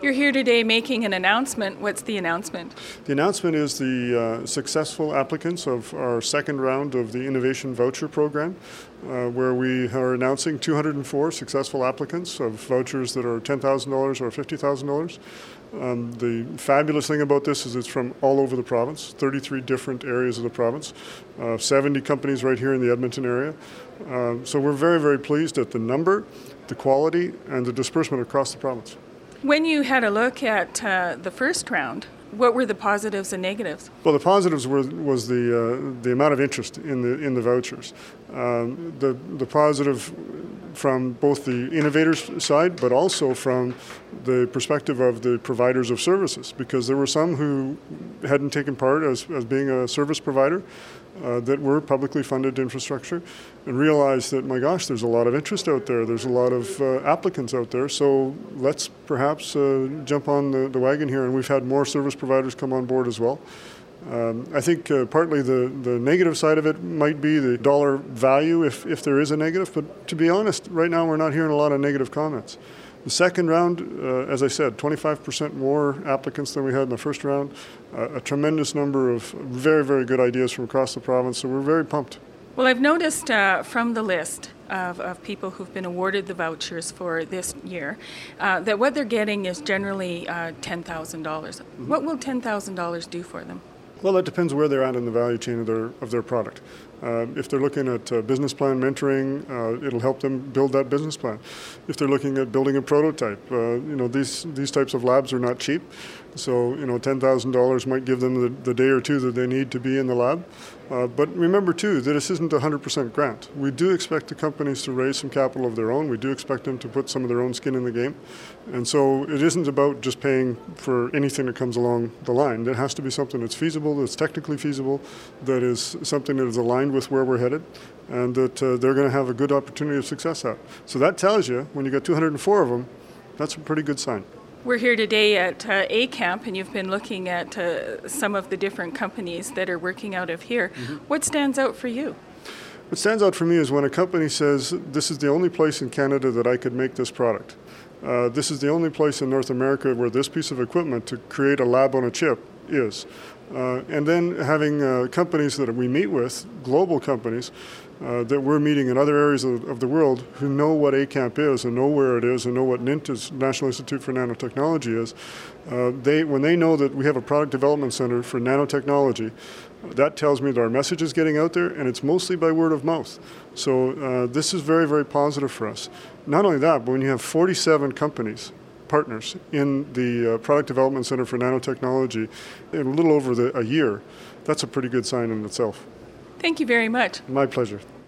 You're here today making an announcement. What's the announcement? The announcement is the successful applicants of our second round of the Innovation Voucher Program, where we are announcing 204 successful applicants of vouchers that are $10,000 or $50,000. The fabulous thing about this is it's from all over the province, 33 different areas of the province, 70 companies right here in the Edmonton area. So we're very, very pleased at the number, the quality, and the disbursement across the province. When you had a look at the first round, what were the positives and negatives? Well, the positives was the amount of interest in the vouchers. The positive from both the innovators' side, but also from the perspective of the providers of services, because there were some who hadn't taken part as being a service provider that were publicly funded infrastructure, and realized that, my gosh, there's a lot of interest out there. There's a lot of applicants out there, so let's perhaps jump on the wagon here, and we've had more service providers come on board as well. I think partly the negative side of it might be the dollar value, if there is a negative, but to be honest, right now we're not hearing a lot of negative comments. The second round, as I said, 25% more applicants than we had in the first round, a tremendous number of very, very good ideas from across the province, so we're very pumped. Well, I've noticed from the list of people who've been awarded the vouchers for this year that what they're getting is generally $10,000. What will $10,000 do for them? Well, that depends where they're at in the value chain of their product. If they're looking at business plan mentoring, it'll help them build that business plan. If they're looking at building a prototype, these types of labs are not cheap. So, $10,000 might give them the day or two that they need to be in the lab. But remember, too, that this isn't a 100% grant. We do expect the companies to raise some capital of their own. We do expect them to put some of their own skin in the game. And so it isn't about just paying for anything that comes along the line. There has to be something that's feasible, that's technically feasible, that is something that is aligned with where we're headed, and that they're going to have a good opportunity of success at. So that tells you, when you get 204 of them, that's a pretty good sign. We're here today at ACAMP, and you've been looking at some of the different companies that are working out of here. Mm-hmm. What stands out for you? What stands out for me is when a company says, this is the only place in Canada that I could make this product. This is the only place in North America where this piece of equipment to create a lab on a chip is. And then having companies that we meet with, global companies, that we're meeting in other areas of the world who know what ACAMP is and know where it is and know what NINT is, National Institute for Nanotechnology is. When they know that we have a product development center for nanotechnology, that tells me that our message is getting out there, and it's mostly by word of mouth. So this is very, very positive for us. Not only that, but when you have 47 companies, partners in the Product Development Center for Nanotechnology in a little over a year, that's a pretty good sign in itself. Thank you very much. My pleasure.